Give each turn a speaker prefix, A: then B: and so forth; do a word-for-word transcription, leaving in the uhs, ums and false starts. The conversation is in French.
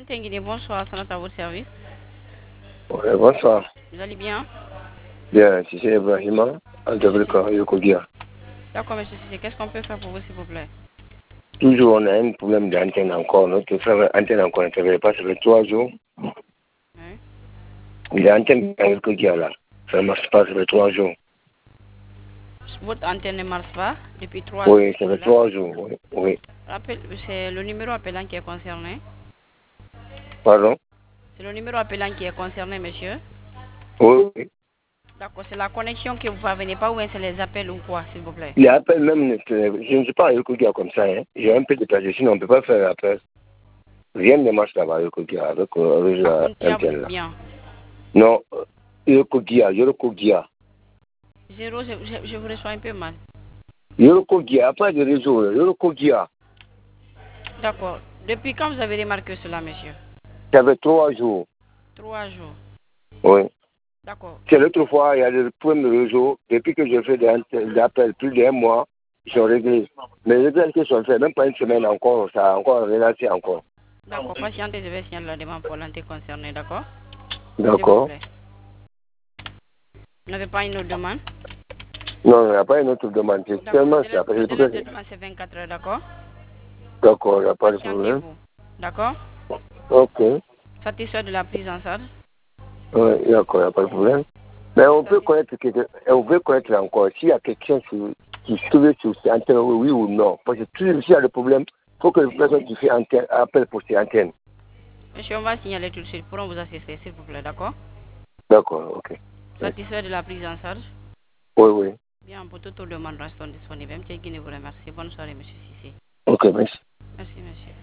A: Tenguine, bonsoir, c'est à votre service.
B: Oui, bonsoir.
A: Vous allez bien?
B: Bien, si c'est Ibrahima, Al-Dabrika, Yokogia.
A: D'accord, monsieur Cissé, qu'est-ce qu'on peut faire pour vous, s'il vous plaît?
B: Toujours, on a un problème d'antenne encore. Notre frère antenne encore ne travaille pas, ça fait trois jours.
A: Oui.
B: Il y a antenne à Yokogia là. Ça ne marche pas, ça fait trois jours.
A: Votre antenne ne marche pas depuis trois
B: Oui,
A: jours.
B: ça fait trois jours, oui. oui.
A: Rappel- C'est le numéro appelant qui est concerné.
B: Pardon?
A: C'est le numéro appelant qui est concerné, monsieur.
B: Oui, oui.
A: D'accord, c'est la connexion que vous ne parvenez pas ou bien c'est les appels ou quoi, s'il vous plaît?
B: Les appels même, je ne suis pas à Yokogia comme ça. Hein. J'ai un peu de place, sinon on ne peut pas faire l'appel. Rien ne marche là-bas à Yokogia avec, euh, avec
A: À
B: la
A: Kuntia, vous
B: antenne
A: dites
B: là.
A: bien.
B: Non, euh, Yokogia, Yokogia.
A: Zéro, je, je, je vous reçois un peu mal.
B: Yokogia, pas de réseau, Yokogia.
A: D'accord. Depuis quand vous avez remarqué cela, monsieur?
B: Ça fait trois jours.
A: Trois jours.
B: Oui.
A: D'accord.
B: C'est l'autre fois, il y a le premier réseau. Depuis que je fais des des appels plus d'un mois, ils sont réglés. Mais les appels qui sont faits, même pas une semaine encore, ça a encore relancé encore.
A: D'accord, patientez, je vais signaler la demande pour l'antenne concernée, d'accord? S'il vous
B: D'accord.
A: plaît. Vous n'avez pas une autre demande?
B: Non, il n'y a pas une autre demande. C'est
A: D'accord, le
B: seulement
A: délai,
B: ça. Parce
A: le
B: que-
A: délai de traitement c'est vingt-quatre heures, d'accord?
B: D'accord, il n'y a pas de problème.
A: Patientez-vous, d'accord?
B: Ok.
A: Satisfait de la prise en charge?
B: Oui, d'accord, il n'y a pas de problème. Mais on peut connaître, quelque- on veut connaître encore s'il y a quelqu'un sur- qui se trouve sur ces antennes, oui ou non. Parce que toujours, s'il y a le problème, il faut que la personne qui fait antenne appelle pour ces antennes.
A: Monsieur, on va signaler tout de suite. Pourrons vous assister, s'il vous plaît, d'accord?
B: D'accord, ok.
A: Satisfait de la prise en charge?
B: Oui, oui.
A: Bien, pour toute demande, restons disponibles. M. Guinée vous remercie. Bonne soirée, monsieur Sissi.
B: Ok, merci.
A: Merci, monsieur.